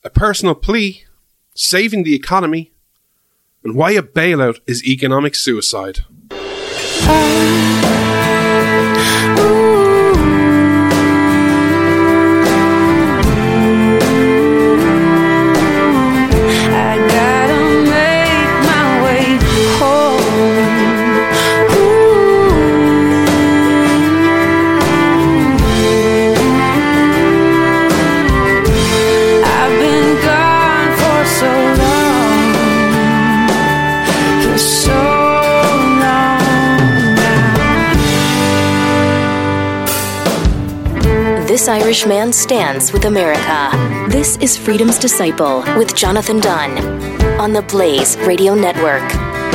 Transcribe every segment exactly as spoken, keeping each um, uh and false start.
a personal plea, saving the economy, and why a bailout is economic suicide. This Irish man stands with America. This is Freedom's Disciple with Jonathan Dunn on the Blaze Radio Network.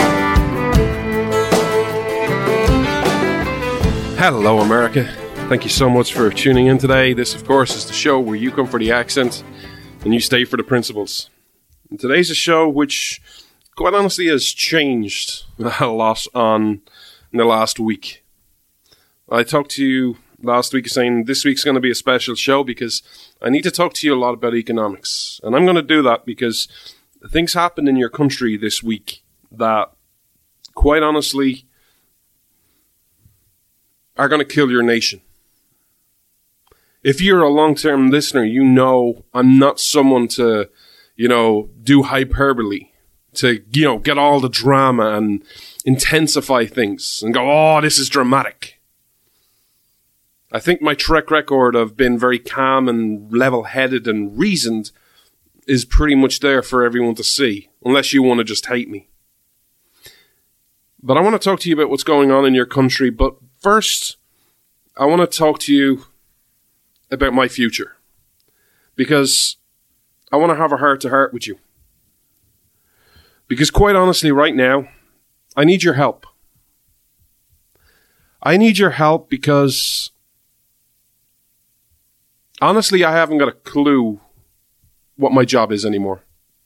Hello, America. Thank you so much for tuning in today. This, of course, is the show where you come for the accent and you stay for the principles. And today's a show which, quite honestly, has changed a lot on in the last week. I talked to you last week saying this week's going to be a special show because I need to talk to you a lot about economics. And I'm going to do that because things happened in your country this week that, quite honestly, are going to kill your nation. If you're a long-term listener, you know I'm not someone to, you know, do hyperbole, to, you know, get all the drama and intensify things and go, oh, this is dramatic. I think my track record of being very calm and level-headed and reasoned is pretty much there for everyone to see, unless you want to just hate me. But I want to talk to you about what's going on in your country, but first, I want to talk to you about my future, because I want to have a heart-to-heart with you. Because quite honestly, right now, I need your help. I need your help because honestly, I haven't got a clue what my job is anymore.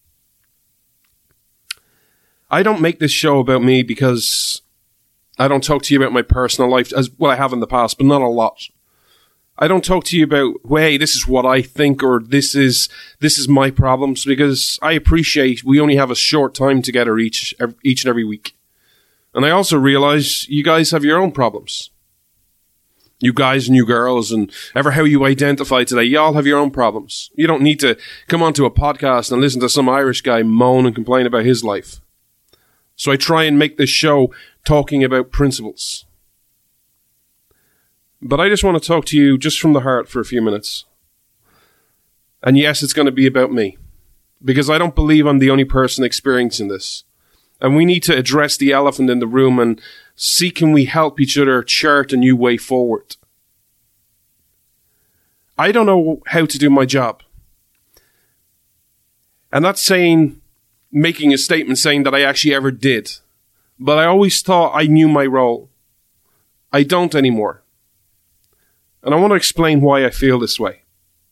I don't make this show about me because I don't talk to you about my personal life, as well I have in the past, but not a lot. I don't talk to you about, hey, this is what I think, or this is this is my problems, because I appreciate we only have a short time together each each and every week. And I also realize you guys have your own problems. You guys and you girls, and ever how you identify today, you all have your own problems. You don't need to come onto a podcast and listen to some Irish guy moan and complain about his life. So I try and make this show talking about principles. But I just want to talk to you just from the heart for a few minutes. And yes, it's going to be about me, because I don't believe I'm the only person experiencing this. And we need to address the elephant in the room and see, can we help each other chart a new way forward? I don't know how to do my job. And that's saying, making a statement saying that I actually ever did. But I always thought I knew my role. I don't anymore. And I want to explain why I feel this way.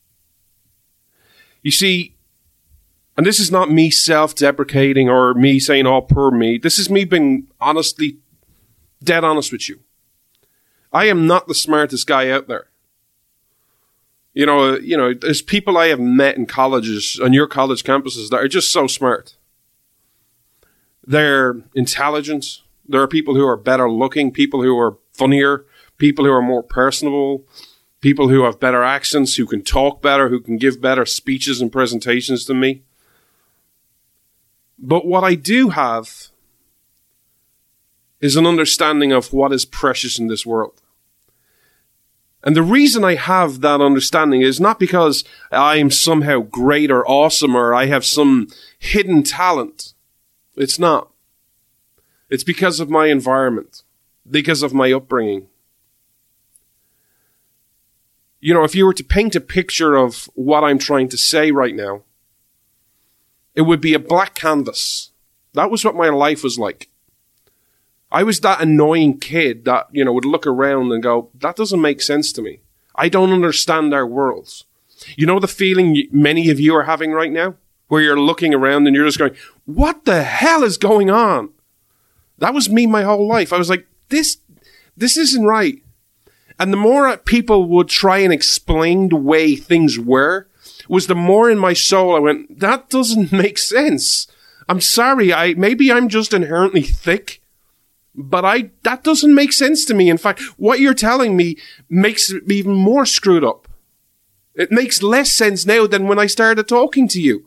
You see, and this is not me self-deprecating or me saying, oh, poor me. This is me being honestly, dead honest with you. I am not the smartest guy out there. You know, you know, there's people I have met in colleges, on your college campuses, that are just so smart. They're intelligent. There are people who are better looking, people who are funnier, people who are more personable, people who have better accents, who can talk better, who can give better speeches and presentations than me. But what I do have is an understanding of what is precious in this world. And the reason I have that understanding is not because I am somehow great or awesome or I have some hidden talent. It's not. It's because of my environment, because of my upbringing. You know, if you were to paint a picture of what I'm trying to say right now, it would be a black canvas. That was what my life was like. I was that annoying kid that, you know, would look around and go, that doesn't make sense to me. I don't understand our worlds. You know the feeling many of you are having right now? Where you're looking around and you're just going, what the hell is going on? That was me my whole life. I was like, this, this isn't right. And the more people would try and explain the way things were, was the more in my soul I went, that doesn't make sense. I'm sorry, I maybe I'm just inherently thick, but I that doesn't make sense to me. In fact, what you're telling me makes it even more screwed up. It makes less sense now than when I started talking to you.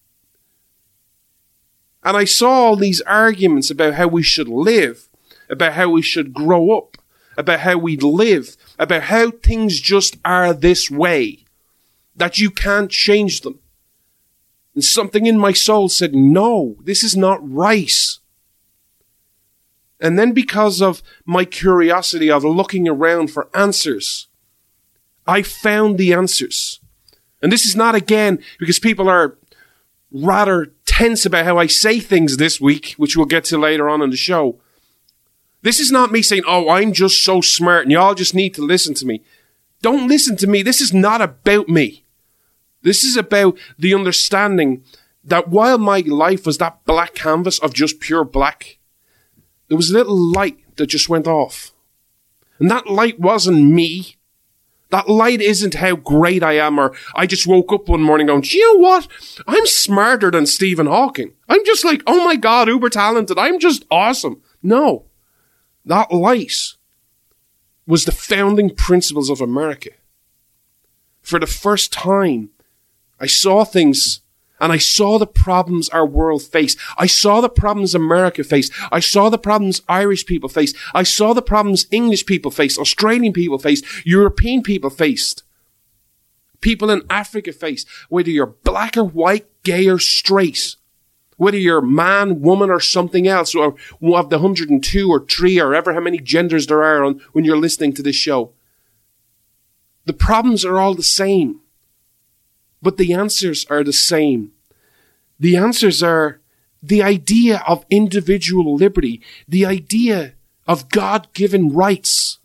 And I saw all these arguments about how we should live, about how we should grow up, about how we live, about how things just are this way, that you can't change them. And something in my soul said, no, this is not right. And then because of my curiosity of looking around for answers, I found the answers. And this is not, again, because people are rather tense about how I say things this week, which we'll get to later on in the show. This is not me saying, oh, I'm just so smart and y'all just need to listen to me. Don't listen to me. This is not about me. This is about the understanding that while my life was that black canvas of just pure black, there was a little light that just went off. And that light wasn't me. That light isn't how great I am, or I just woke up one morning going, do you know what? I'm smarter than Stephen Hawking. I'm just like, oh my God, uber talented. I'm just awesome. No. That light was the founding principles of America. For the first time, I saw things, and I saw the problems our world faced. I saw the problems America faced. I saw the problems Irish people faced. I saw the problems English people faced, Australian people faced, European people faced, people in Africa faced, whether you're black or white, gay or straight, whether you're man, woman, or something else, or one of the one hundred two or three or ever how many genders there are on when you're listening to this show. The problems are all the same, but the answers are the same. The answers are the idea of individual liberty, the idea of God-given rights.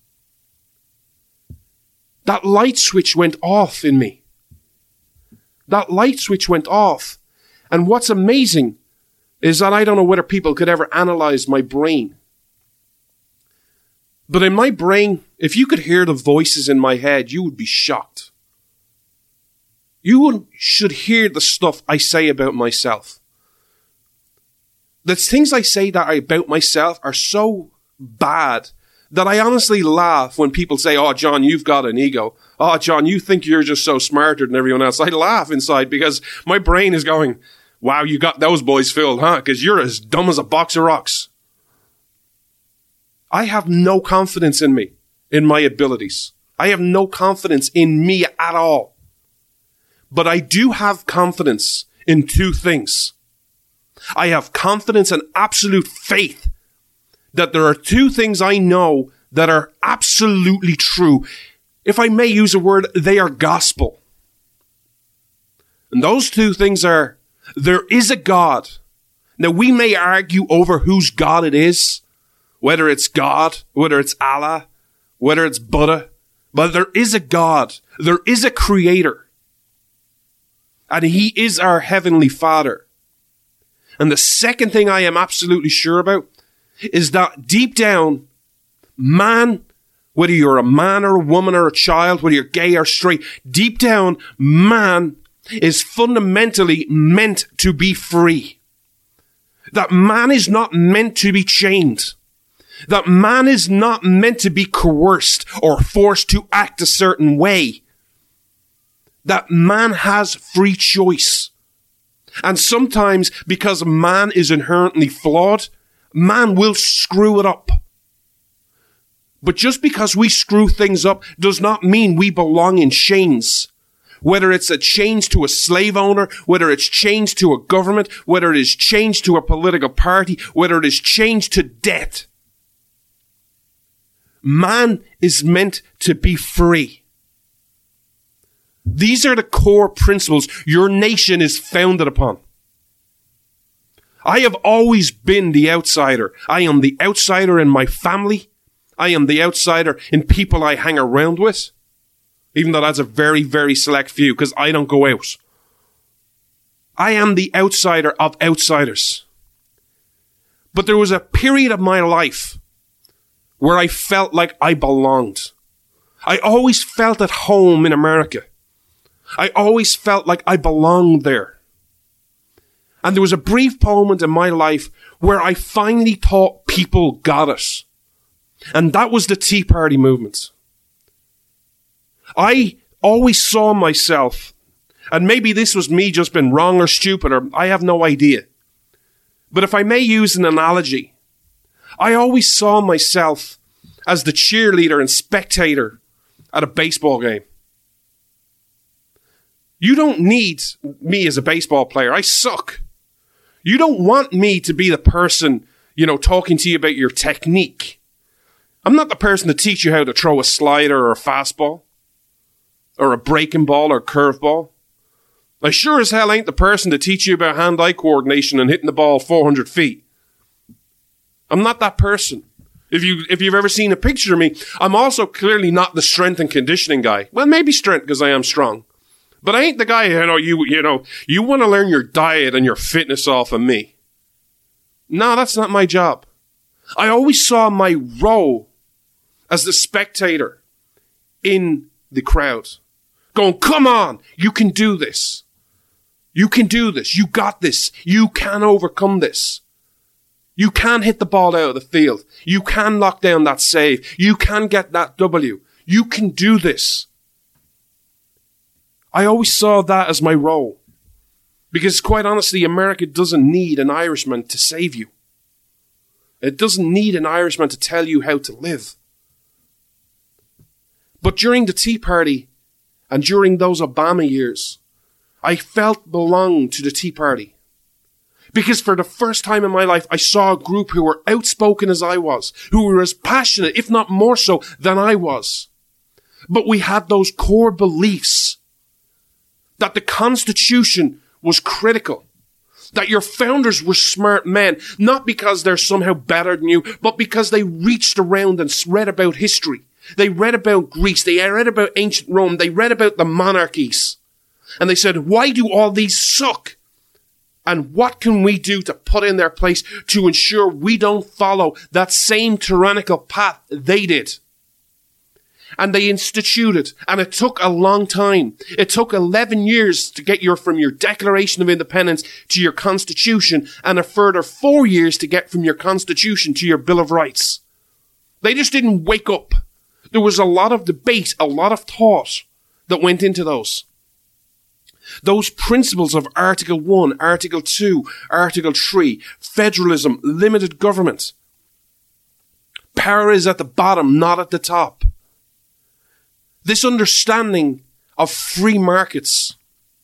That light switch went off in me. That light switch went off. And what's amazing is that I don't know whether people could ever analyze my brain. But in my brain, if you could hear the voices in my head, you would be shocked. You would, should hear the stuff I say about myself. The things I say that I, about myself are so bad that I honestly laugh when people say, oh, John, you've got an ego. Oh, John, you think you're just so smarter than everyone else. I laugh inside because my brain is going, wow, you got those boys filled, huh? Because you're as dumb as a box of rocks. I have no confidence in me, in my abilities. I have no confidence in me at all. But I do have confidence in two things. I have confidence and absolute faith that there are two things I know that are absolutely true. If I may use a word, they are gospel. And those two things are, there is a God. Now, we may argue over whose God it is, whether it's God, whether it's Allah, whether it's Buddha, but there is a God. There is a creator. And he is our heavenly Father. And the second thing I am absolutely sure about is that deep down, man, whether you're a man or a woman or a child, whether you're gay or straight, deep down, man is fundamentally meant to be free. That man is not meant to be chained. That man is not meant to be coerced or forced to act a certain way. That man has free choice. And sometimes, because man is inherently flawed, man will screw it up. But just because we screw things up does not mean we belong in chains. Whether it's a chains to a slave owner, whether it's chains to a government, whether it is chains to a political party, whether it is chains to debt. Man is meant to be free. These are the core principles your nation is founded upon. I have always been the outsider. I am the outsider in my family. I am the outsider in people I hang around with. Even though that's a very, very select few, because I don't go out. I am the outsider of outsiders. But there was a period of my life where I felt like I belonged. I always felt at home in America. I always felt like I belonged there. And there was a brief moment in my life where I finally thought people got it. And that was the Tea Party movement. I always saw myself, and maybe this was me just being wrong or stupid, or I have no idea. But if I may use an analogy, I always saw myself as the cheerleader and spectator at a baseball game. You don't need me as a baseball player. I suck. You don't want me to be the person, you know, talking to you about your technique. I'm not the person to teach you how to throw a slider or a fastball, or a breaking ball or curveball. I sure as hell ain't the person to teach you about hand-eye coordination and hitting the ball four hundred feet. I'm not that person. If you, if you've ever seen a picture of me, I'm also clearly not the strength and conditioning guy. Well, maybe strength because I am strong. But I ain't the guy, you know, you, you know, you want to learn your diet and your fitness off of me. No, that's not my job. I always saw my role as the spectator in the crowd, going, come on, you can do this. You can do this. You got this. You can overcome this. You can hit the ball out of the field. You can lock down that save. You can get that W. You can do this. I always saw that as my role. Because quite honestly, America doesn't need an Irishman to save you. It doesn't need an Irishman to tell you how to live. But during the Tea Party and during those Obama years, I felt belonged to the Tea Party. Because for the first time in my life, I saw a group who were outspoken as I was, who were as passionate, if not more so, than I was. But we had those core beliefs that the Constitution was critical, that your founders were smart men, not because they're somehow better than you, but because they reached around and read about history. They read about Greece, they read about ancient Rome, they read about the monarchies. And they said, why do all these suck? And what can we do to put in their place to ensure we don't follow that same tyrannical path they did? And they instituted, and it took a long time. It took eleven years to get your, from your Declaration of Independence to your Constitution, and a further four years to get from your Constitution to your Bill of Rights. They just didn't wake up. There was a lot of debate, a lot of thought that went into those. Those principles of Article one, Article two, Article three, federalism, limited government. Power is at the bottom, not at the top. This understanding of free markets,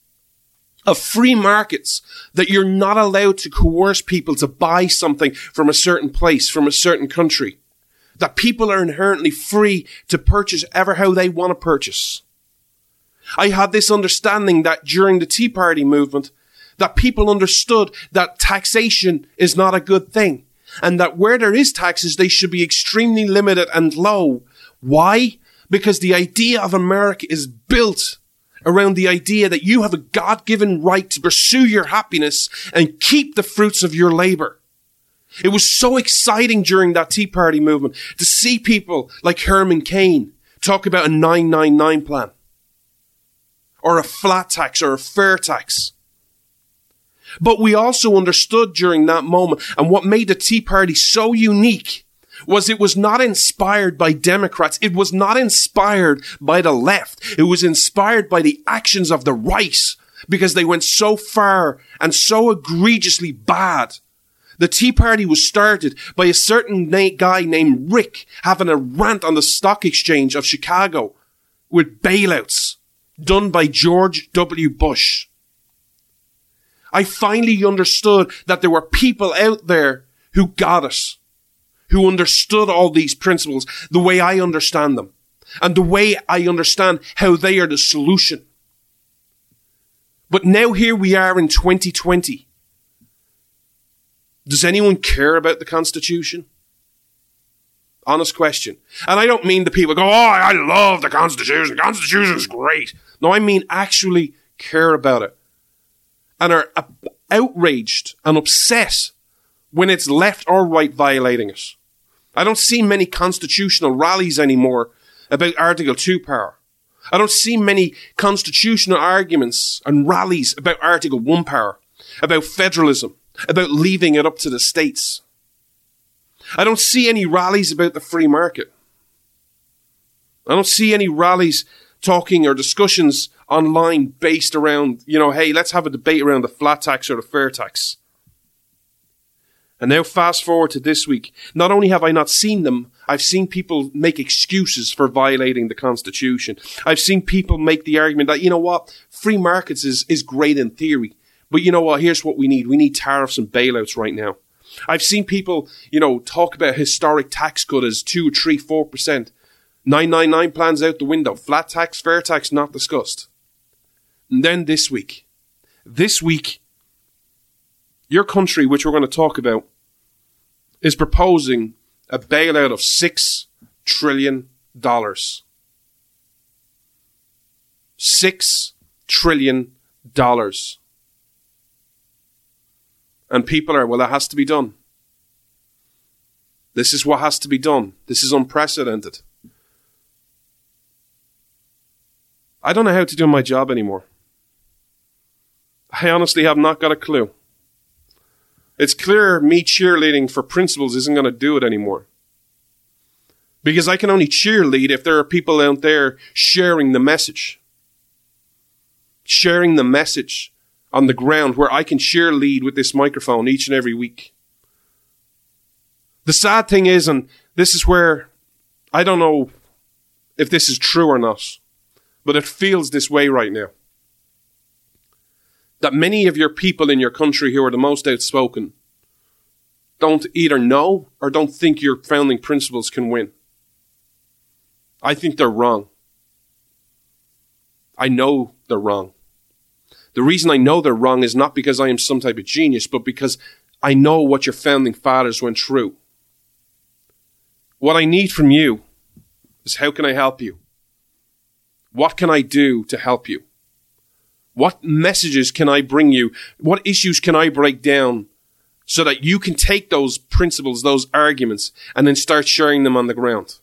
of free markets, that you're not allowed to coerce people to buy something from a certain place, from a certain country, that people are inherently free to purchase ever how they want to purchase. I had this understanding that during the Tea Party movement, that people understood that taxation is not a good thing, and that where there is taxes, they should be extremely limited and low. Why? Because the idea of America is built around the idea that you have a God-given right to pursue your happiness and keep the fruits of your labor. It was so exciting during that Tea Party movement to see people like Herman Cain talk about a nine nine nine plan, or a flat tax, or a fair tax. But we also understood during that moment, and what made the Tea Party so unique was it was not inspired by Democrats. It was not inspired by the left. It was inspired by the actions of the right, because they went so far and so egregiously bad. The Tea Party was started by a certain na- guy named Rick having a rant on the stock exchange of Chicago with bailouts done by George W. Bush. I finally understood that there were people out there who got it, who understood all these principles the way I understand them, and the way I understand how they are the solution. But now here we are in twenty twenty. Does anyone care about the Constitution? Honest question. And I don't mean the people go, oh, I love the Constitution. The Constitution is great. No, I mean actually care about it and are outraged and upset when it's left or right violating it. I don't see many constitutional rallies anymore about Article two power. I don't see many constitutional arguments and rallies about Article one power, about federalism, about leaving it up to the states. I don't see any rallies about the free market. I don't see any rallies talking or discussions online based around, you know, hey, let's have a debate around the flat tax or the fair tax. And now fast forward to this week. Not only have I not seen them, I've seen people make excuses for violating the Constitution. I've seen people make the argument that, you know what, free markets is, is great in theory. But you know what, here's what we need. We need tariffs and bailouts right now. I've seen people, you know, talk about historic tax cut as two, three, four percent. nine ninety-nine plans out the window. Flat tax, fair tax, not discussed. And then this week, this week, your country, which we're going to talk about, is proposing a bailout of six trillion dollars. Six trillion dollars. And people are, well, that has to be done. This is what has to be done. This is unprecedented. I don't know how to do my job anymore. I honestly have not got a clue. It's clear me cheerleading for principles isn't going to do it anymore. Because I can only cheerlead if there are people out there sharing the message. Sharing the message on the ground where I can cheerlead with this microphone each and every week. The sad thing is, and this is where I don't know if this is true or not, but it feels this way right now, that many of your people in your country who are the most outspoken don't either know or don't think your founding principles can win. I think they're wrong. I know they're wrong. The reason I know they're wrong is not because I am some type of genius, but because I know what your founding fathers went through. What I need from you is, how can I help you? What can I do to help you? What messages can I bring you? What issues can I break down so that you can take those principles, those arguments, and then start sharing them on the ground?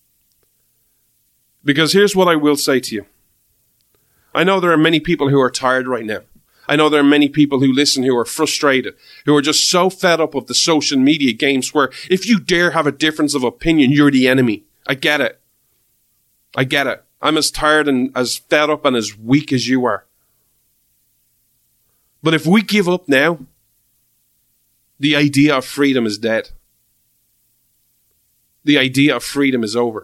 Because here's what I will say to you. I know there are many people who are tired right now. I know there are many people who listen who are frustrated, who are just so fed up of the social media games where if you dare have a difference of opinion, you're the enemy. I get it. I get it. I'm as tired and as fed up and as weak as you are. But if we give up now, the idea of freedom is dead. The idea of freedom is over.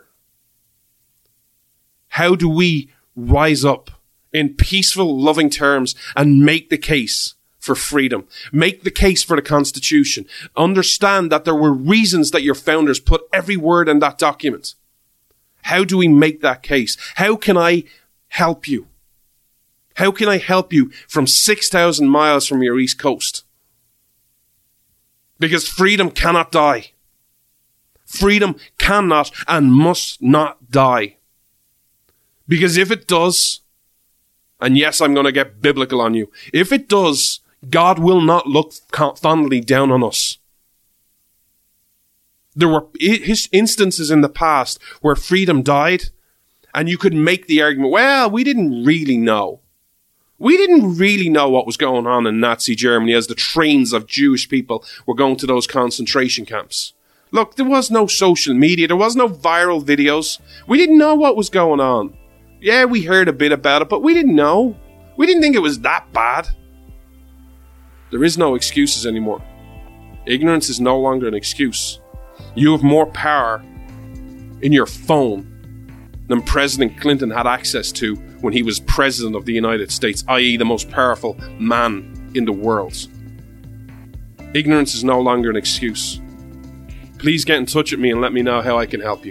How do we rise up in peaceful, loving terms and make the case for freedom? Make the case for the Constitution. Understand that there were reasons that your founders put every word in that document. How do we make that case? How can I help you? How can I help you from six thousand miles from your East Coast? Because freedom cannot die. Freedom cannot and must not die. Because if it does, and yes, I'm going to get biblical on you, if it does, God will not look fondly down on us. There were instances in the past where freedom died, and you could make the argument, well, we didn't really know. We didn't really know what was going on in Nazi Germany as the trains of Jewish people were going to those concentration camps. Look, there was no social media. There was no viral videos. We didn't know what was going on. Yeah, we heard a bit about it, but we didn't know. We didn't think it was that bad. There is no excuses anymore. Ignorance is no longer an excuse. You have more power in your phone than President Clinton had access to when he was president of the United States, that is the most powerful man in the world. Ignorance is no longer an excuse. Please get in touch with me and let me know how I can help you.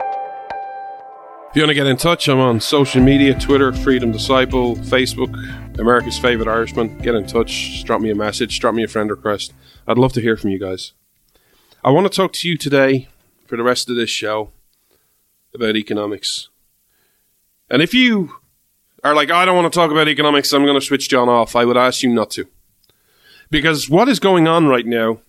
If you want to get in touch, I'm on social media, Twitter, Freedom Disciple, Facebook, America's favorite Irishman. Get in touch, just drop me a message, drop me a friend request. I'd love to hear from you guys. I want to talk to you today, for the rest of this show, about economics. And if you are like, I don't want to talk about economics, I'm going to switch John off, I would ask you not to. Because what is going on right now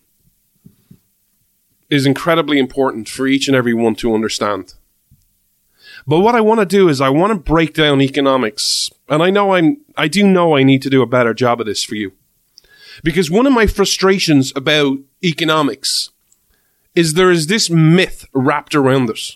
is incredibly important for each and every one to understand. But what I want to do is I want to break down economics. And I know I'm, I do know I need to do a better job of this for you. Because one of my frustrations about economics is there is this myth wrapped around us.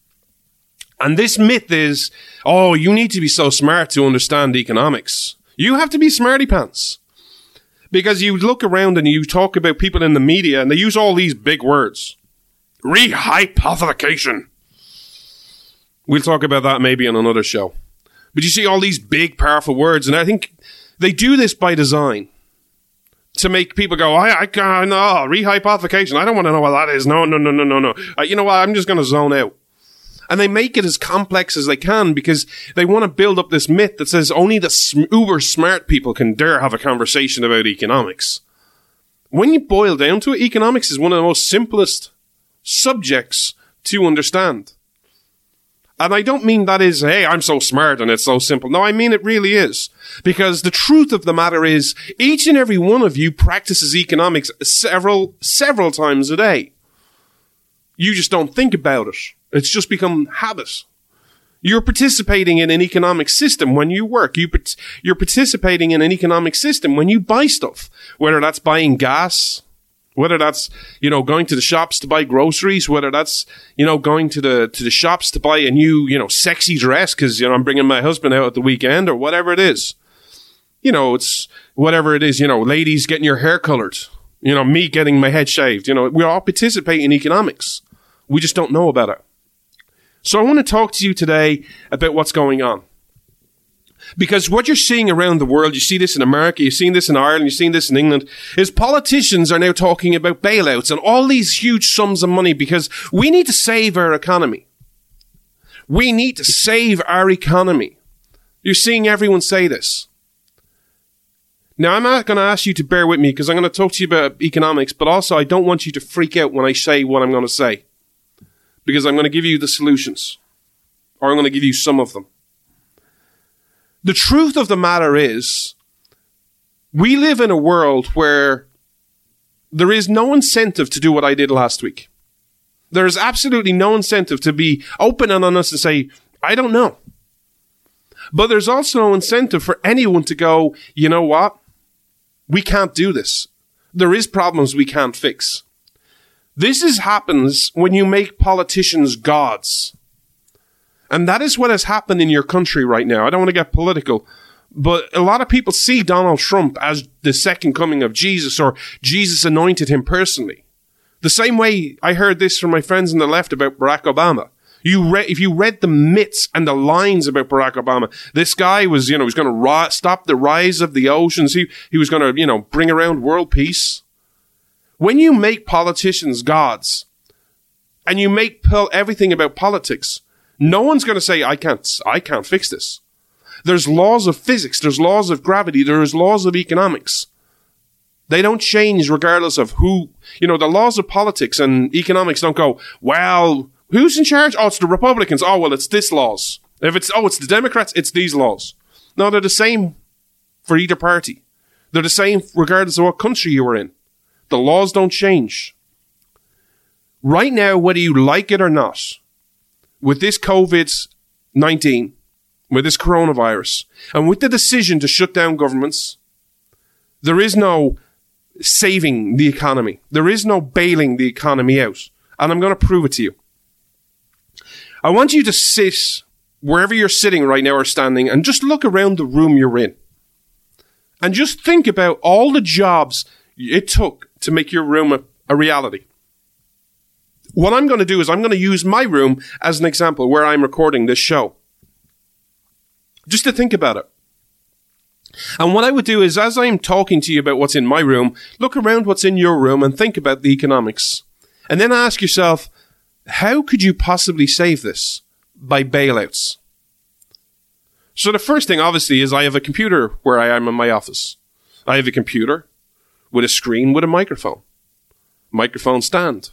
And this myth is, oh, you need to be so smart to understand economics. You have to be smarty pants. Because you look around and you talk about people in the media and they use all these big words. Rehypothecation. We'll talk about that maybe on another show. But you see all these big, powerful words, and I think they do this by design to make people go, I, I can't, no, rehypothecation. I don't want to know what that is. No, no, no, no, no, no. Uh, you know what? I'm just going to zone out. And they make it as complex as they can because they want to build up this myth that says only the sm- uber smart people can dare have a conversation about economics. When you boil down to it, economics is one of the most simplest subjects to understand. And I don't mean that is, hey, I'm so smart and it's so simple. No, I mean it really is. Because the truth of the matter is, each and every one of you practices economics several, several times a day. You just don't think about it. It's just become habit. You're participating in an economic system when you work. You, you're participating in an economic system when you buy stuff. Whether that's buying gas, whether that's, you know, going to the shops to buy groceries, whether that's, you know, going to the to the shops to buy a new, you know, sexy dress because, you know, I'm bringing my husband out at the weekend or whatever it is. You know, it's whatever it is, you know, ladies getting your hair colored. You know, me getting my head shaved. You know, we all participate in economics. We just don't know about it. So I want to talk to you today about what's going on. Because what you're seeing around the world, you see this in America, you've seen this in Ireland, you've seen this in England, is politicians are now talking about bailouts and all these huge sums of money because we need to save our economy. We need to save our economy. You're seeing everyone say this. Now, I'm not going to ask you to bear with me because I'm going to talk to you about economics, but also I don't want you to freak out when I say what I'm going to say. Because I'm going to give you the solutions. Or I'm going to give you some of them. The truth of the matter is, we live in a world where there is no incentive to do what I did last week. There is absolutely no incentive to be open and honest and say, I don't know. But there's also no incentive for anyone to go, you know what? We can't do this. There is problems we can't fix. This is happens when you make politicians gods. And that is what has happened in your country right now. I don't want to get political, but a lot of people see Donald Trump as the second coming of Jesus, or Jesus anointed him personally. The same way I heard this from my friends on the left about Barack Obama. You read, if you read the myths and the lines about Barack Obama, this guy was, you know, he was going to ri- stop the rise of the oceans. He, he was going to, you know, bring around world peace. When you make politicians gods and you make po- everything about politics, no one's going to say, I can't, I can't fix this. There's laws of physics. There's laws of gravity. There's laws of economics. They don't change regardless of who, you know, the laws of politics and economics don't go, well, who's in charge? Oh, it's the Republicans. Oh, well, it's this laws. If it's, oh, it's the Democrats, it's these laws. No, they're the same for either party. They're the same regardless of what country you are in. The laws don't change. Right now, whether you like it or not, with this covid nineteen, with this coronavirus, and with the decision to shut down governments, there is no saving the economy. There is no bailing the economy out. And I'm going to prove it to you. I want you to sit wherever you're sitting right now or standing and just look around the room you're in. And just think about all the jobs it took to make your room a, a reality. What I'm going to do is I'm going to use my room as an example where I'm recording this show. Just to think about it. And what I would do is, as I'm talking to you about what's in my room, look around what's in your room and think about the economics. And then ask yourself, how could you possibly save this? By bailouts. So the first thing, obviously, is I have a computer where I am in my office. I have a computer with a screen with a microphone. Microphone stand.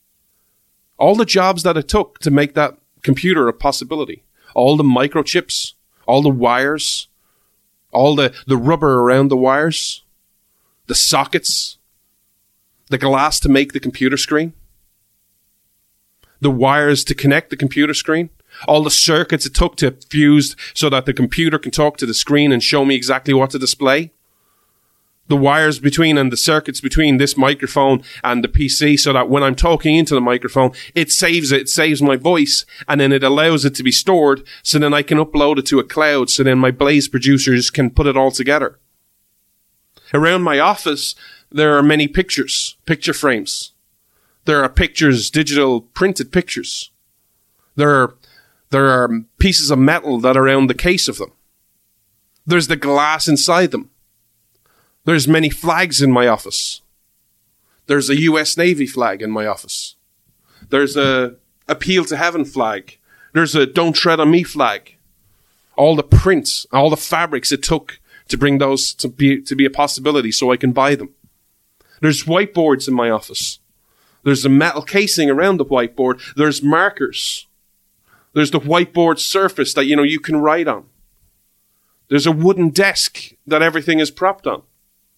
All the jobs that it took to make that computer a possibility. All the microchips, all the wires, all the, the rubber around the wires, the sockets, the glass to make the computer screen, the wires to connect the computer screen, all the circuits it took to fuse so that the computer can talk to the screen and show me exactly what to display. The wires between and the circuits between this microphone and the P C so that when I'm talking into the microphone, it saves it, it saves my voice, and then it allows it to be stored so then I can upload it to a cloud so then my Blaze producers can put it all together. Around my office, there are many pictures, picture frames. There are pictures, digital printed pictures. There are, there are pieces of metal that are around the case of them. There's the glass inside them. There's many flags in my office. There's a U S Navy flag in my office. There's a Appeal to Heaven flag. There's a Don't Tread on Me flag. All the prints, all the fabrics it took to bring those to be, to be a possibility so I can buy them. There's whiteboards in my office. There's a metal casing around the whiteboard. There's markers. There's the whiteboard surface that, you know, you can write on. There's a wooden desk that everything is propped on.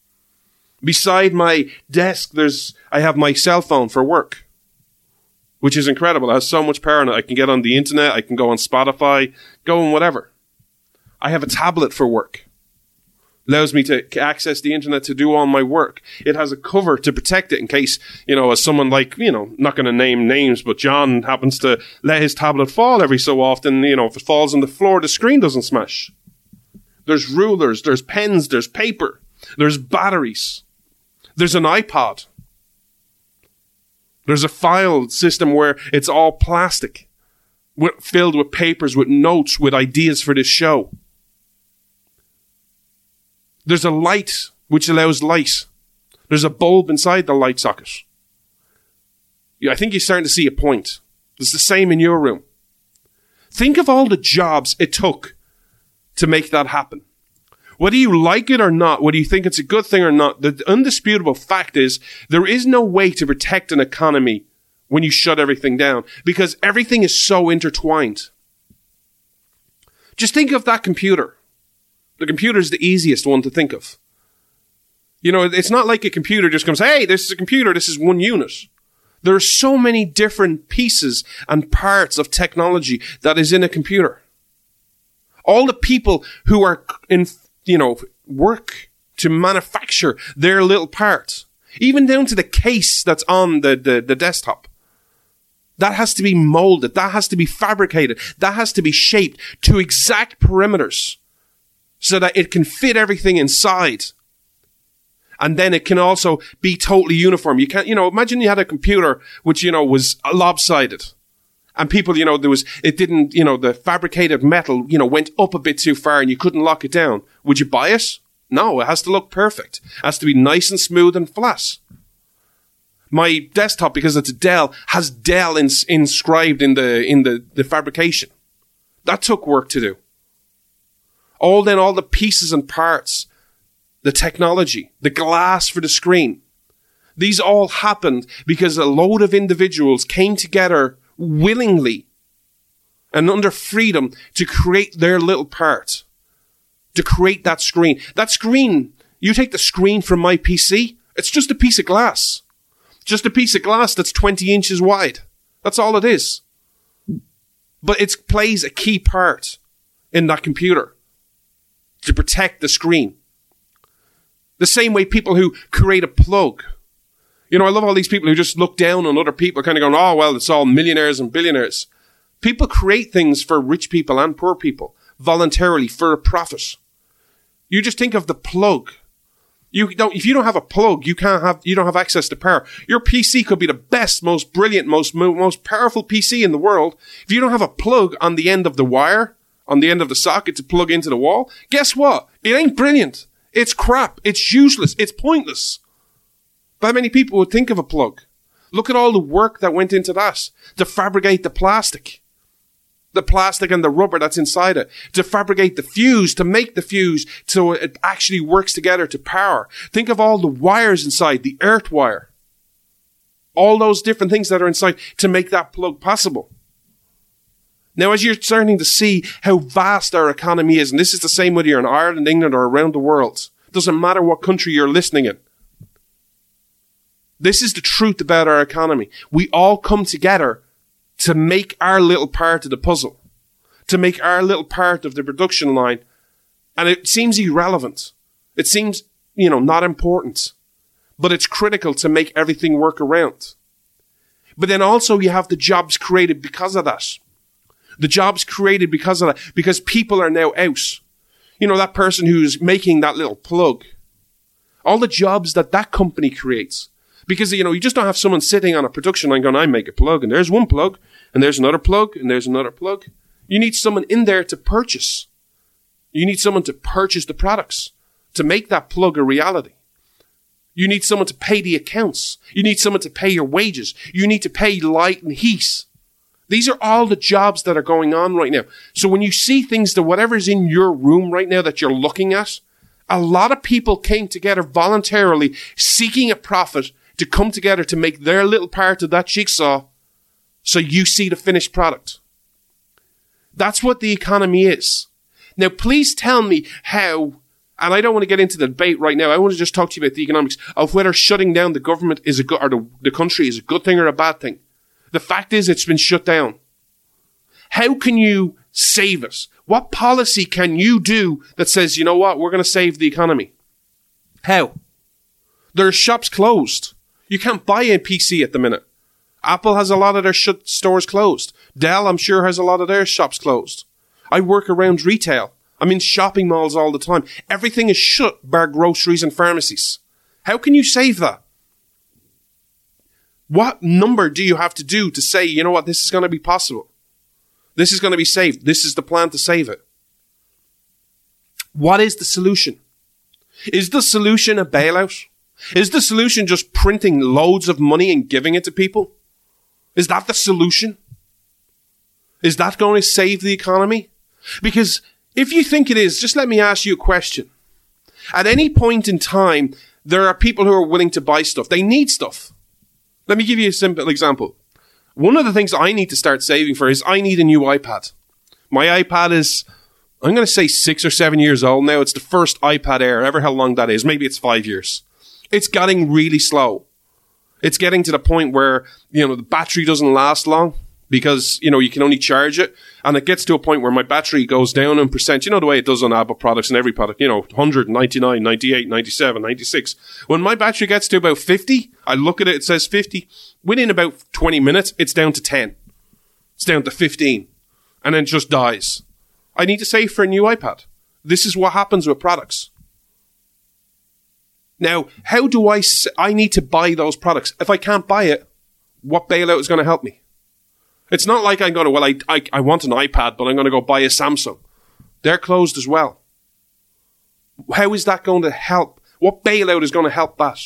Beside my desk, there's I have my cell phone for work, which is incredible. It has so much power on it. I can get on the internet. I can go on Spotify, go on whatever. I have a tablet for work. Allows me to access the internet to do all my work. It has a cover to protect it in case, you know, as someone like, you know, not going to name names, but John happens to let his tablet fall every so often. You know, if it falls on the floor, the screen doesn't smash. There's rulers, there's pens, there's paper, there's batteries. There's an iPod. There's a file system where it's all plastic, with, filled with papers, with notes, with ideas for this show. There's a light, which allows light. There's a bulb inside the light socket. Yeah, I think you're starting to see a point. It's the same in your room. Think of all the jobs it took to make that happen. Whether you like it or not, whether you think it's a good thing or not, the undisputable fact is there is no way to protect an economy when you shut everything down because everything is so intertwined. Just think of that computer. The computer is the easiest one to think of. You know, it's not like a computer just comes, hey, this is a computer, this is one unit. There are so many different pieces and parts of technology that is in a computer. All the people who are in you know, work to manufacture their little part, even down to the case that's on the, the, the desktop. That has to be molded. That has to be fabricated. That has to be shaped to exact perimeters so that it can fit everything inside. And then it can also be totally uniform. You can't, you know, imagine you had a computer which, you know, was lopsided. And people, you know, there was, it didn't, you know, the fabricated metal, you know, went up a bit too far and you couldn't lock it down. Would you buy it? No, it has to look perfect. It has to be nice and smooth and flat. My desktop, because it's a Dell, has Dell ins- inscribed in the, in the, the fabrication. That took work to do. All then, all the pieces and parts, the technology, the glass for the screen. These all happened because a load of individuals came together willingly and under freedom to create their little part, to create that screen. That screen, you take the screen from my P C, it's just a piece of glass. Just a piece of glass that's twenty inches wide. That's all it is. But it plays a key part in that computer to protect the screen. The same way people who create a plug. You know, I love all these people who just look down on other people, kind of going, oh, well, it's all millionaires and billionaires. People create things for rich people and poor people, voluntarily, for a profit. You just think of the plug. You don't, if you don't have a plug, you can't have, you don't have access to power. Your P C could be the best, most brilliant, most, most powerful P C in the world. If you don't have a plug on the end of the wire, on the end of the socket to plug into the wall, guess what? It ain't brilliant. It's crap. It's useless. It's pointless. But how many people would think of a plug? Look at all the work that went into that to fabricate the plastic. the plastic and the rubber that's inside it, to fabricate the fuse, to make the fuse so it actually works together to power. Think of all the wires inside, the earth wire. All those different things that are inside to make that plug possible. Now, as you're starting to see how vast our economy is, and this is the same whether you're in Ireland, England, or around the world, it doesn't matter what country you're listening in. This is the truth about our economy. We all come together to make our little part of the puzzle, to make our little part of the production line. And it seems irrelevant. It seems, you know, not important. But it's critical to make everything work around. But then also you have the jobs created because of that. The jobs created because of that, because people are now out. You know, that person who's making that little plug. All the jobs that that company creates. Because, you know, you just don't have someone sitting on a production line going, I make a plug, and there's one plug, and there's another plug, and there's another plug. You need someone in there to purchase. You need someone to purchase the products, to make that plug a reality. You need someone to pay the accounts. You need someone to pay your wages. You need to pay light and heat. These are all the jobs that are going on right now. So when you see things that whatever's in your room right now that you're looking at, a lot of people came together voluntarily seeking a profit to come together to make their little part of that jigsaw so you see the finished product. That's what the economy is. Now, please tell me how, and I don't want to get into the debate right now. I want to just talk to you about the economics of whether shutting down the government is a good, or the, the country is a good thing or a bad thing. The fact is it's been shut down. How can you save it? What policy can you do that says, you know what, we're going to save the economy? How? There are shops closed. You can't buy a P C at the minute. Apple has a lot of their sh- stores closed. Dell, I'm sure, has a lot of their shops closed. I work around retail. I'm in shopping malls all the time. Everything is shut bar groceries and pharmacies. How can you save that? What number do you have to do to say, you know what, this is going to be possible? This is going to be saved. This is the plan to save it. What is the solution? Is the solution a bailout? Is the solution just printing loads of money and giving it to people? Is that the solution? Is that going to save the economy? Because if you think it is, just let me ask you a question. At any point in time, there are people who are willing to buy stuff. They need stuff. Let me give you a simple example. One of the things I need to start saving for is I need a new iPad. My iPad is, I'm going to say six or seven years old now. It's the first iPad Air, ever how long that is. Maybe it's five years. It's getting really slow. It's getting to the point where, you know, the battery doesn't last long because, you know, you can only charge it. And it gets to a point where my battery goes down in percent. You know the way it does on Apple products and every product, you know, one hundred, ninety-nine, ninety-eight, ninety-seven, ninety-six. When my battery gets to about fifty, I look at it, it says fifty. Within about twenty minutes, it's down to ten. It's down to fifteen. And then it just dies. I need to save for a new iPad. This is what happens with products. Now, how do I, s- I need to buy those products. If I can't buy it, what bailout is going to help me? It's not like I'm going to, well, I, I, I want an iPad, but I'm going to go buy a Samsung. They're closed as well. How is that going to help? What bailout is going to help that?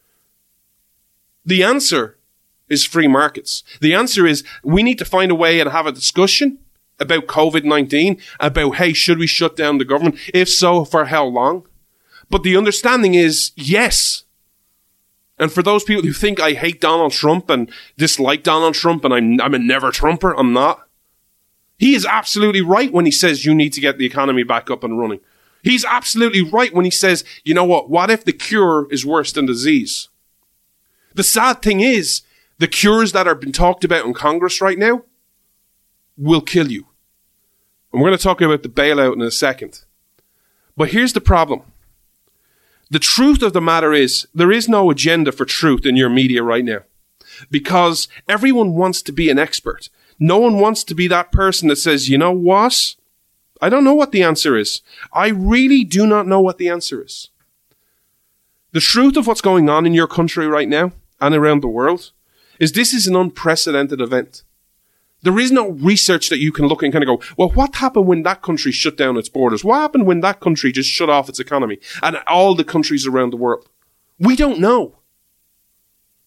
The answer is free markets. The answer is we need to find a way and have a discussion about covid nineteen, about, hey, should we shut down the government? If so, for how long? But the understanding is, yes. And for those people who think I hate Donald Trump and dislike Donald Trump and I'm, I'm a never Trumper, I'm not. He is absolutely right when he says you need to get the economy back up and running. He's absolutely right when he says, you know what, what if the cure is worse than disease? The sad thing is, the cures that are being talked about in Congress right now will kill you. And we're going to talk about the bailout in a second. But here's the problem. The truth of the matter is, there is no agenda for truth in your media right now. Because everyone wants to be an expert. No one wants to be that person that says, you know what? I don't know what the answer is. I really do not know what the answer is. The truth of what's going on in your country right now and around the world is this is an unprecedented event. There is no research that you can look and kind of go, well, what happened when that country shut down its borders? What happened when that country just shut off its economy? And all the countries around the world. We don't know.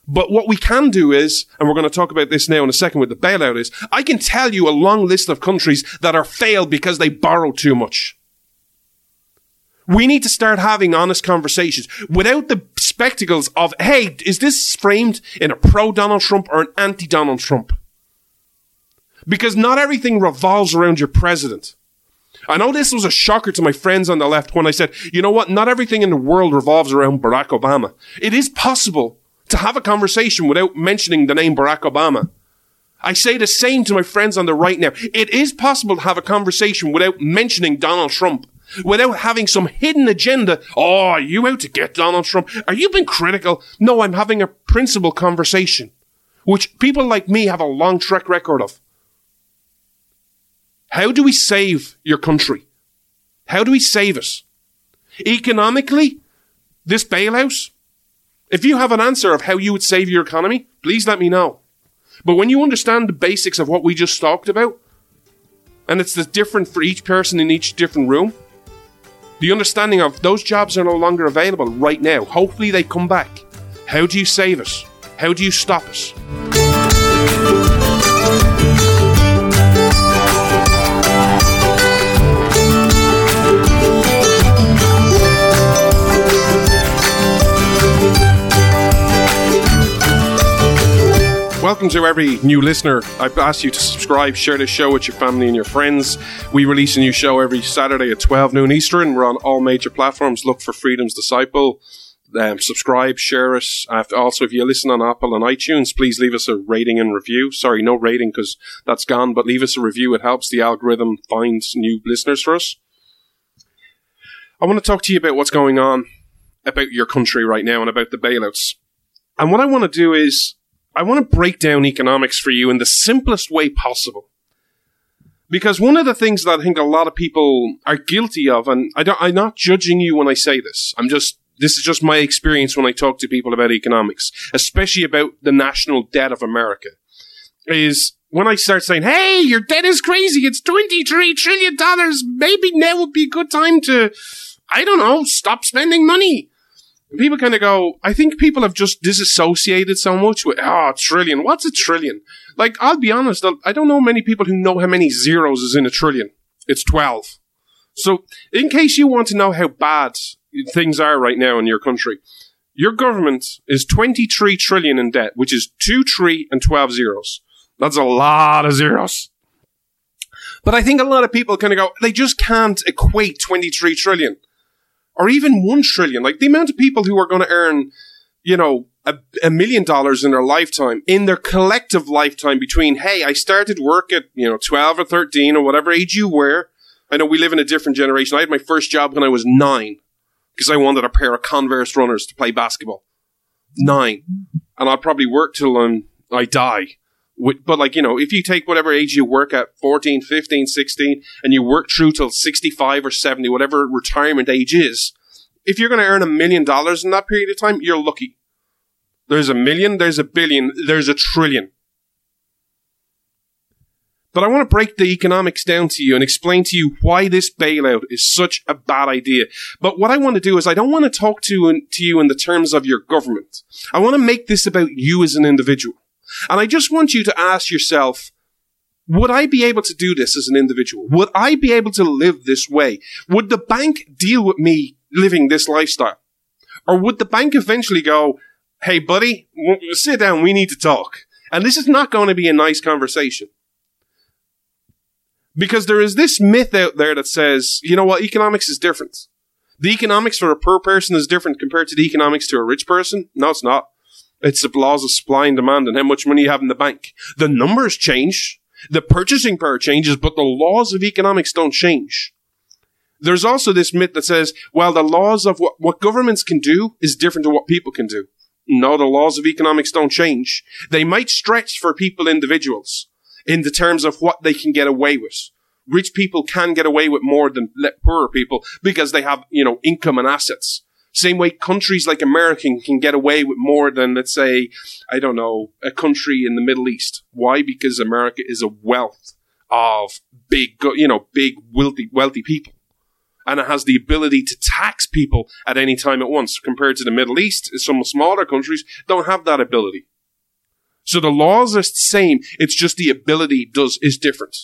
But what we can do is, and we're going to talk about this now in a second with the bailout, is I can tell you a long list of countries that are failed because they borrow too much. We need to start having honest conversations without the spectacles of, hey, is this framed in a pro-Donald Trump or an anti-Donald Trump? Because not everything revolves around your president. I know this was a shocker to my friends on the left when I said, you know what, not everything in the world revolves around Barack Obama. It is possible to have a conversation without mentioning the name Barack Obama. I say the same to my friends on the right now. It is possible to have a conversation without mentioning Donald Trump. Without having some hidden agenda. Oh, are you out to get Donald Trump? Are you being critical? No, I'm having a principled conversation, which people like me have a long track record of. How do we save your country? How do we save it? Economically, this bailout, if you have an answer of how you would save your economy, please let me know. But when you understand the basics of what we just talked about, and it's the different for each person in each different room, the understanding of those jobs are no longer available right now. Hopefully they come back. How do you save it? How do you stop it? Welcome to every new listener. I've asked you to subscribe, share this show with your family and your friends. We release a new show every Saturday at twelve noon Eastern. We're on all major platforms. Look for Freedom's Disciple. Um, subscribe, share it. Uh, also, if you listen on Apple and iTunes, please leave us a rating and review. Sorry, no rating because that's gone, but leave us a review. It helps the algorithm find new listeners for us. I want to talk to you about what's going on about your country right now and about the bailouts. And what I want to do is I want to break down economics for you in the simplest way possible. Because one of the things that I think a lot of people are guilty of, and I don't, I'm not judging you when I say this, I'm just, this is just my experience when I talk to people about economics, especially about the national debt of America, is when I start saying, hey, your debt is crazy, it's twenty-three trillion dollars, maybe now would be a good time to, I don't know, stop spending money. People kind of go, I think people have just disassociated so much with, oh, a trillion. What's a trillion? Like, I'll be honest, I don't know many people who know how many zeros is in a trillion. It's twelve. So, in case you want to know how bad things are right now in your country, your government is twenty-three trillion in debt, which is two, three, and twelve zeros. That's a lot of zeros. But I think a lot of people kind of go, they just can't equate twenty-three trillion. Or even one trillion. Like the amount of people who are going to earn, you know, a, a million dollars in their lifetime, in their collective lifetime between, hey, I started work at, you know, twelve or thirteen or whatever age you were. I know we live in a different generation. I had my first job when I was nine because I wanted a pair of Converse runners to play basketball. Nine. And I'll probably work till um, I die. But like, you know, if you take whatever age you work at, fourteen, fifteen, sixteen, and you work through till sixty-five or seventy, whatever retirement age is, if you're going to earn a million dollars in that period of time, you're lucky. There's a million, there's a billion, there's a trillion. But I want to break the economics down to you and explain to you why this bailout is such a bad idea. But what I want to do is I don't want to talk to, to you in the terms of your government. I want to make this about you as an individual. And I just want you to ask yourself, would I be able to do this as an individual? Would I be able to live this way? Would the bank deal with me living this lifestyle? Or would the bank eventually go, hey, buddy, sit down, we need to talk. And this is not going to be a nice conversation. Because there is this myth out there that says, you know what, economics is different. The economics for a poor person is different compared to the economics to a rich person. No, it's not. It's the laws of supply and demand and how much money you have in the bank. The numbers change. The purchasing power changes, but the laws of economics don't change. There's also this myth that says, well, the laws of what, what governments can do is different to what people can do. No, the laws of economics don't change. They might stretch for people, individuals, in the terms of what they can get away with. Rich people can get away with more than poorer people because they have, you know, income and assets. Same way countries like America can get away with more than, let's say, I don't know, a country in the Middle East. Why? Because America is a wealth of big, you know, big wealthy, wealthy people. and it has the ability to tax people at any time at once, compared to the Middle East. Some smaller countries don't have that ability. So the laws are the same, it's just the ability does is different.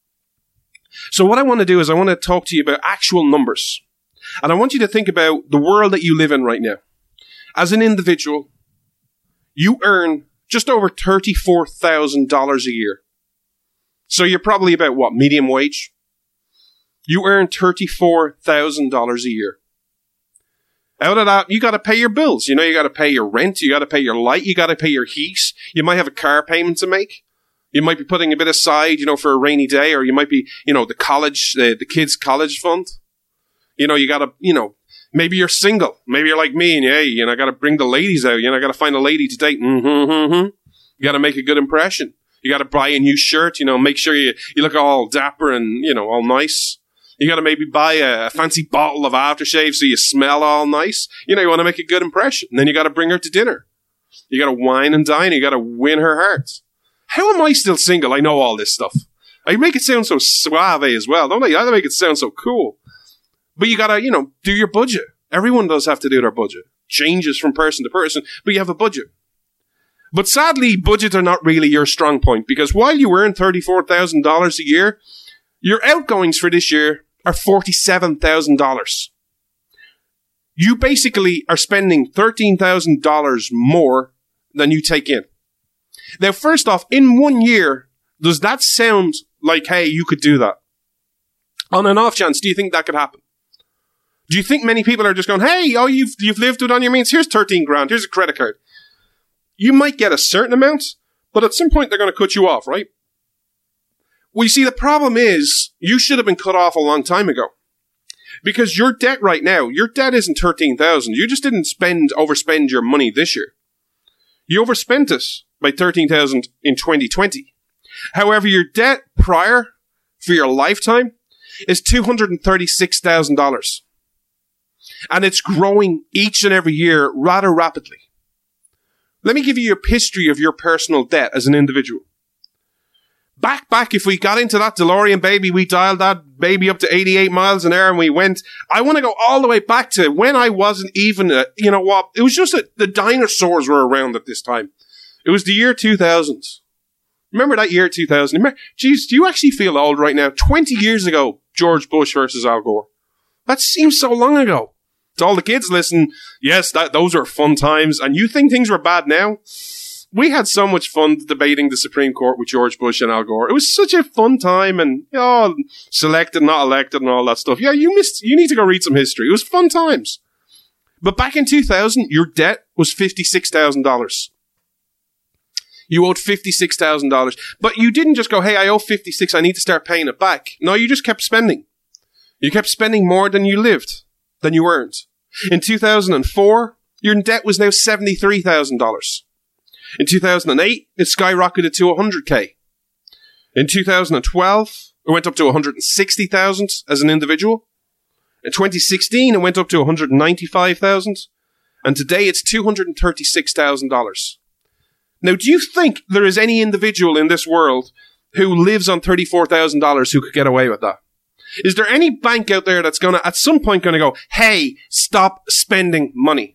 So what I want to do is I want to talk to you about actual numbers. And I want you to think about the world that you live in right now. As an individual, you earn just over thirty-four thousand dollars a year. So you're probably about, what, medium wage? You earn thirty-four thousand dollars a year. Out of that, you got to pay your bills. You know, you got to pay your rent, you got to pay your light, you got to pay your heat. You might have a car payment to make. You might be putting a bit aside, you know, for a rainy day, or you might be, you know, the college, the, the kids' college fund. You know, you got to, you know, maybe you're single. Maybe you're like me and, hey, you know, I got to bring the ladies out. You know, I got to find a lady to date. Mm-hmm, mm-hmm. You got to make a good impression. You got to buy a new shirt, you know, make sure you, you look all dapper and, you know, all nice. You got to maybe buy a, a fancy bottle of aftershave so you smell all nice. You know, you want to make a good impression. And then you got to bring her to dinner. You got to wine and dine. You got to win her heart. How am I still single? I know all this stuff. I make it sound so suave as well, don't I? I make it sound so cool. But you got to, you know, do your budget. Everyone does have to do their budget. Changes from person to person, but you have a budget. But sadly, budgets are not really your strong point, because while you earn thirty-four thousand dollars a year, your outgoings for this year are forty-seven thousand dollars. You basically are spending thirteen thousand dollars more than you take in. Now, first off, in one year, does that sound like, hey, you could do that? On an off chance, do you think that could happen? Do you think many people are just going, hey, oh, you've you've lived it on your means, here's thirteen grand, here's a credit card. You might get a certain amount, but at some point they're going to cut you off, right? Well, you see, the problem is, you should have been cut off a long time ago. Because your debt right now, your debt isn't thirteen thousand. You just didn't spend, overspend your money this year. You overspent it by thirteen thousand in twenty twenty. However, your debt prior, for your lifetime, is two hundred thirty-six thousand dollars. And it's growing each and every year rather rapidly. Let me give you a history of your personal debt as an individual. Back, back, if we got into that DeLorean baby, we dialed that baby up to eighty-eight miles an hour and we went, I want to go all the way back to when I wasn't even, a, you know what, it was just that the dinosaurs were around at this time. It was the year two thousand. Remember that year two thousand? Remember, geez, do you actually feel old right now? twenty years ago, George Bush versus Al Gore. That seems so long ago. To all the kids listen, yes, that those are fun times, and you think things were bad now? We had so much fun debating the Supreme Court with George Bush and Al Gore. It was such a fun time, and, you know, selected, not elected, and all that stuff. Yeah, you missed, you need to go read some history. It was fun times. But back in two thousand, your debt was fifty-six thousand dollars. You owed fifty-six thousand dollars. But you didn't just go, hey, I owe fifty-six, I need to start paying it back. No, you just kept spending. You kept spending more than you lived, than you earned. In two thousand four, your debt was now seventy-three thousand dollars. In two thousand eight, it skyrocketed to one hundred K. In two thousand twelve, it went up to one hundred sixty thousand as an individual. In twenty sixteen, it went up to one hundred ninety-five thousand. And today, it's two hundred thirty-six thousand dollars. Now, do you think there is any individual in this world who lives on thirty-four thousand dollars who could get away with that? Is there any bank out there that's going to, at some point, going to go, hey, stop spending money?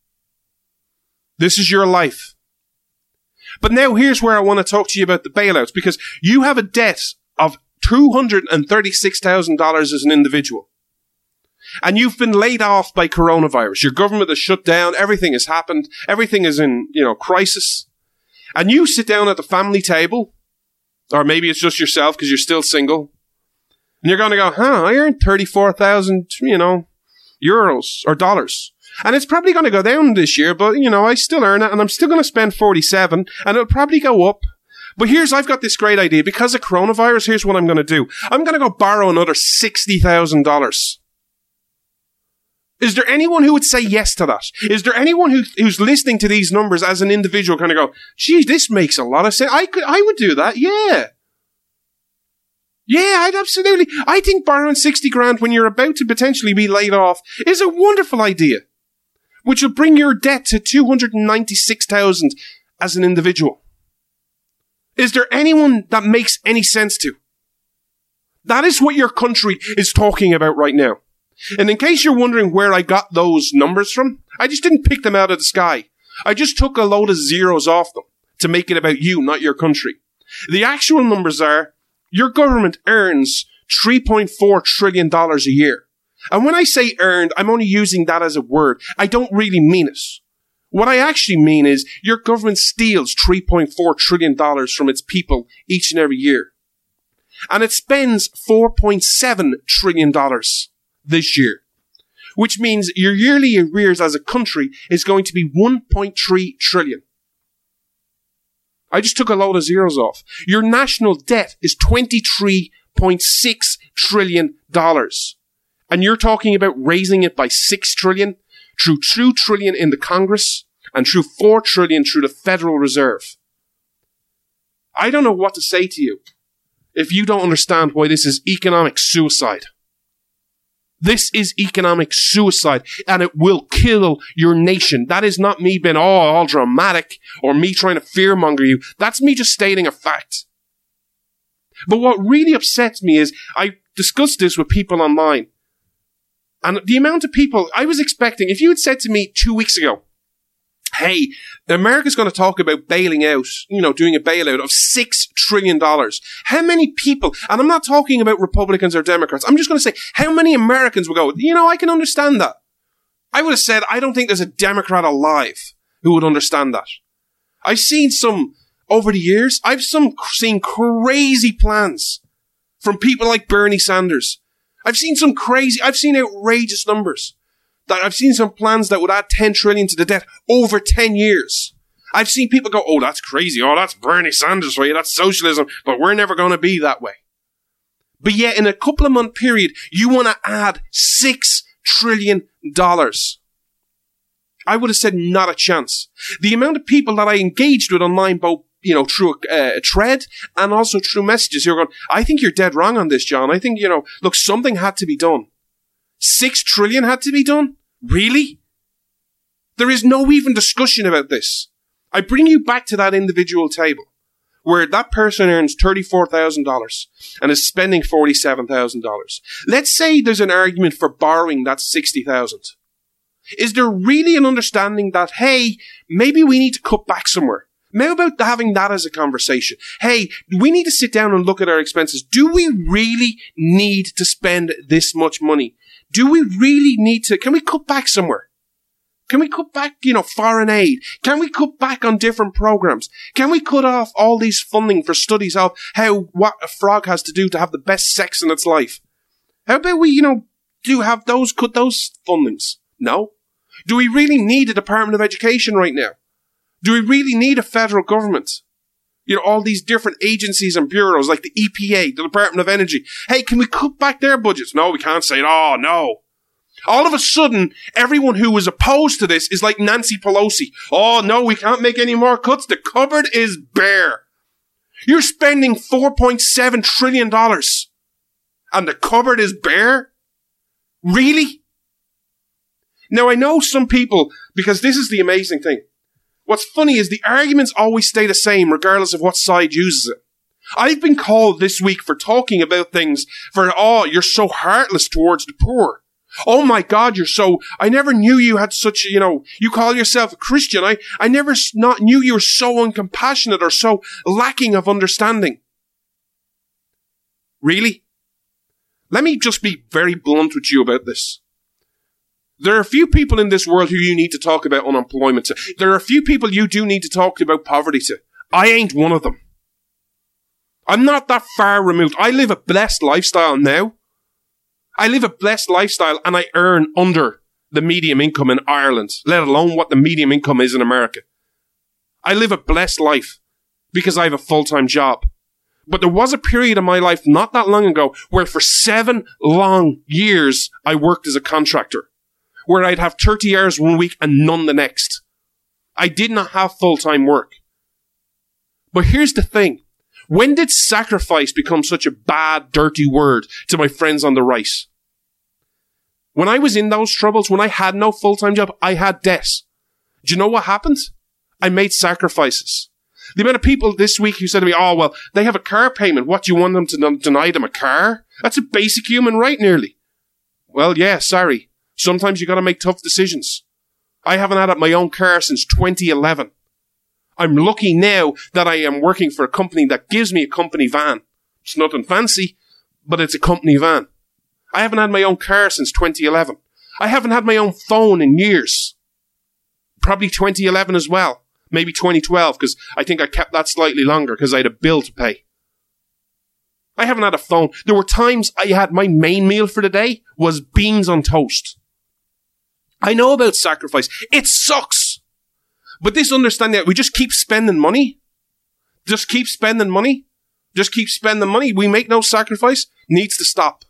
This is your life. But now here's where I want to talk to you about the bailouts, because you have a debt of two hundred thirty-six thousand dollars as an individual. And you've been laid off by coronavirus. Your government has shut down. Everything has happened. Everything is in, you know, crisis. And you sit down at the family table, or maybe it's just yourself because you're still single. And you're going to go, huh, I earned thirty-four thousand, you know, euros or dollars. And it's probably going to go down this year, but, you know, I still earn it, and I'm still going to spend forty-seven, and it'll probably go up. But here's, I've got this great idea. Because of coronavirus, here's what I'm going to do. I'm going to go borrow another sixty thousand dollars. Is there anyone who would say yes to that? Is there anyone who, who's listening to these numbers as an individual kind of go, gee, this makes a lot of sense. I could, I would do that. Yeah. Yeah, I'd absolutely. I think borrowing sixty grand when you're about to potentially be laid off is a wonderful idea, which will bring your debt to two hundred ninety-six thousand as an individual. Is there anyone that makes any sense to? That is what your country is talking about right now. And in case you're wondering where I got those numbers from, I just didn't pick them out of the sky. I just took a load of zeros off them to make it about you, not your country. The actual numbers are, your government earns three point four trillion dollars a year. And when I say earned, I'm only using that as a word. I don't really mean it. What I actually mean is your government steals three point four trillion dollars from its people each and every year. And it spends four point seven trillion dollars this year, which means your yearly arrears as a country is going to be one point three trillion. I just took a load of zeros off. Your national debt is twenty-three point six trillion dollars. And you're talking about raising it by six trillion through two trillion in the Congress and through four trillion through the Federal Reserve. I don't know what to say to you if you don't understand why this is economic suicide. This is economic suicide, and it will kill your nation. That is not me being all, all dramatic or me trying to fearmonger you. That's me just stating a fact. But what really upsets me is I discussed this with people online. And the amount of people I was expecting, if you had said to me two weeks ago, hey, America's going to talk about bailing out, you know, doing a bailout of six trillion dollars. How many people, and I'm not talking about Republicans or Democrats, I'm just going to say, how many Americans will go, you know, I can understand that. I would have said, I don't think there's a Democrat alive who would understand that. I've seen some, over the years, I've some seen crazy plans from people like Bernie Sanders. I've seen some crazy, I've seen outrageous numbers. That I've seen some plans that would add ten trillion to the debt over ten years. I've seen people go, oh, that's crazy. Oh, that's Bernie Sanders for you. That's socialism. But we're never going to be that way. But yet, in a couple of month period, you want to add six trillion dollars. I would have said not a chance. The amount of people that I engaged with online, both, you know, through a, a thread and also through messages, who are going, I think you're dead wrong on this, John. I think, you know, look, something had to be done. Six trillion had to be done? Really? There is no even discussion about this. I bring you back to that individual table where that person earns thirty-four thousand dollars and is spending forty-seven thousand dollars. Let's say there's an argument for borrowing that sixty thousand dollars. Is there really an understanding that, hey, maybe we need to cut back somewhere? How about having that as a conversation? Hey, we need to sit down and look at our expenses. Do we really need to spend this much money? Do we really need to, can we cut back somewhere? Can we cut back, you know, foreign aid? Can we cut back on different programs? Can we cut off all these funding for studies of how, what a frog has to do to have the best sex in its life? How about we, you know, do have those, cut those fundings? No. Do we really need a Department of Education right now? Do we really need a federal government? You know, all these different agencies and bureaus like the E P A, the Department of Energy. Hey, can we cut back their budgets? No, we can't say it. Oh, no. All of a sudden, everyone who was opposed to this is like Nancy Pelosi. Oh, no, we can't make any more cuts. The cupboard is bare. You're spending four point seven trillion dollars and the cupboard is bare? Really? Now, I know some people, because this is the amazing thing. What's funny is the arguments always stay the same regardless of what side uses it. I've been called this week for talking about things for, oh, you're so heartless towards the poor. Oh my God, you're so, I never knew you had such, you know, you call yourself a Christian. I, I never not knew you were so uncompassionate or so lacking of understanding. Really? Let me just be very blunt with you about this. There are a few people in this world who you need to talk about unemployment to. There are a few people you do need to talk about poverty to. I ain't one of them. I'm not that far removed. I live a blessed lifestyle now. I live a blessed lifestyle and I earn under the medium income in Ireland, let alone what the medium income is in America. I live a blessed life because I have a full-time job. But there was a period of my life not that long ago where for seven long years I worked as a contractor, where I'd have thirty hours one week and none the next. I did not have full-time work. But here's the thing. When did sacrifice become such a bad, dirty word to my friends on the right? When I was in those troubles, when I had no full-time job, I had debt. Do you know what happened? I made sacrifices. The amount of people this week who said to me, oh, well, they have a car payment. What, do you want them to n- deny them a car? That's a basic human right, nearly. Well, yeah, sorry. Sometimes you got to make tough decisions. I haven't had my own car since twenty eleven. I'm lucky now that I am working for a company that gives me a company van. It's nothing fancy, but it's a company van. I haven't had my own car since twenty eleven. I haven't had my own phone in years. Probably twenty eleven as well. Maybe twenty twelve, because I think I kept that slightly longer because I had a bill to pay. I haven't had a phone. There were times I had my main meal for the day was beans on toast. I know about sacrifice. It sucks. But this understanding that we just keep spending money, just keep spending money, just keep spending money, we make no sacrifice, needs to stop.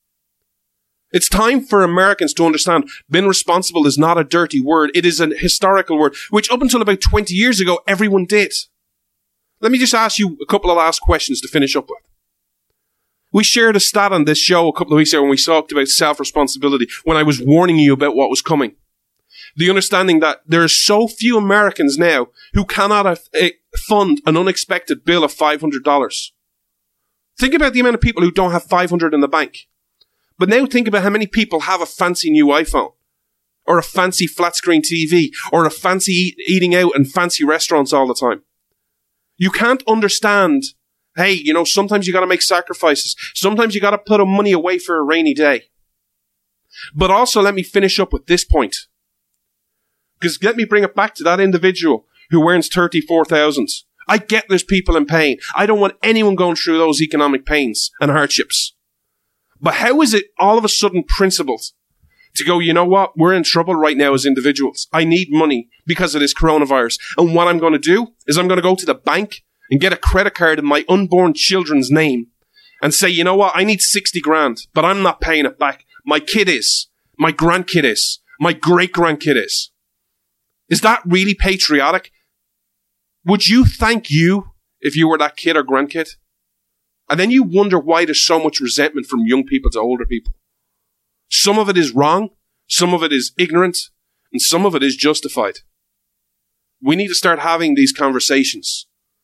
It's time for Americans to understand being responsible is not a dirty word. It is a historical word, which up until about twenty years ago, everyone did. Let me just ask you a couple of last questions to finish up with. We shared a stat on this show a couple of weeks ago when we talked about self-responsibility, when I was warning you about what was coming. The understanding that there are so few Americans now who cannot uh, fund an unexpected bill of five hundred dollars. Think about the amount of people who don't have five hundred dollars in the bank. But now think about how many people have a fancy new iPhone, or a fancy flat-screen T V, or a fancy eat, eating out in fancy restaurants all the time. You can't understand, hey, you know, sometimes you got to make sacrifices. Sometimes you got to put money away for a rainy day. But also, let me finish up with this point. Because let me bring it back to that individual who earns thirty-four thousand dollars. I get there's people in pain. I don't want anyone going through those economic pains and hardships. But how is it all of a sudden principled to go, you know what, we're in trouble right now as individuals. I need money because of this coronavirus. And what I'm going to do is I'm going to go to the bank and get a credit card in my unborn children's name and say, you know what, I need sixty grand, but I'm not paying it back. My kid is. My grandkid is. My great-grandkid is. Is that really patriotic? Would you thank you if you were that kid or grandkid? And then you wonder why there's so much resentment from young people to older people. Some of it is wrong, some of it is ignorant, and some of it is justified. We need to start having these conversations.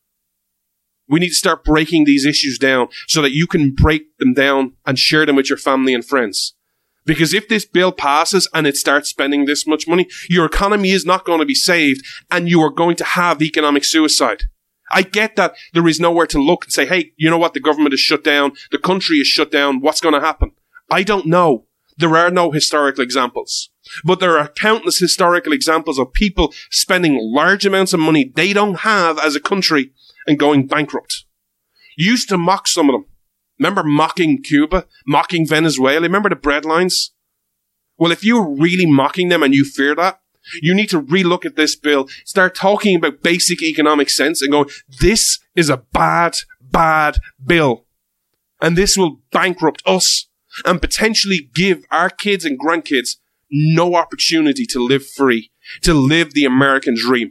We need to start breaking these issues down so that you can break them down and share them with your family and friends. Because if this bill passes and it starts spending this much money, your economy is not going to be saved and you are going to have economic suicide. I get that there is nowhere to look and say, hey, you know what? The government is shut down. The country is shut down. What's going to happen? I don't know. There are no historical examples. But there are countless historical examples of people spending large amounts of money they don't have as a country and going bankrupt. You used to mock some of them. Remember mocking Cuba? Mocking Venezuela? Remember the breadlines? Well, if you're really mocking them and you fear that, you need to relook at this bill, start talking about basic economic sense and going, this is a bad, bad bill. And this will bankrupt us and potentially give our kids and grandkids no opportunity to live free, to live the American dream.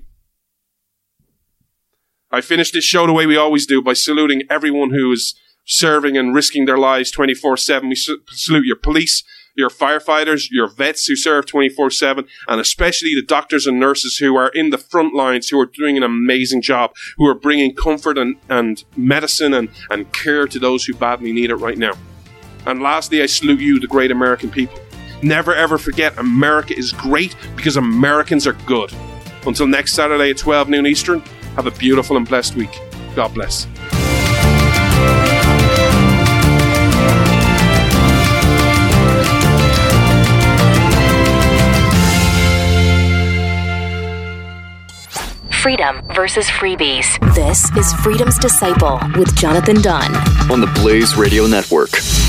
I finish this show the way we always do by saluting everyone who is serving and risking their lives twenty-four seven. We salute your police, your firefighters, your vets who serve twenty-four seven, and especially the doctors and nurses who are in the front lines, who are doing an amazing job, who are bringing comfort and, and medicine and, and care to those who badly need it right now. And lastly, I salute you, the great American people. Never ever forget, America is great because Americans are good. Until next Saturday at twelve noon Eastern, have a beautiful and blessed week. God bless. Freedom versus freebies. This is Freedom's Disciple with Jonathan Dunn on the Blaze Radio Network.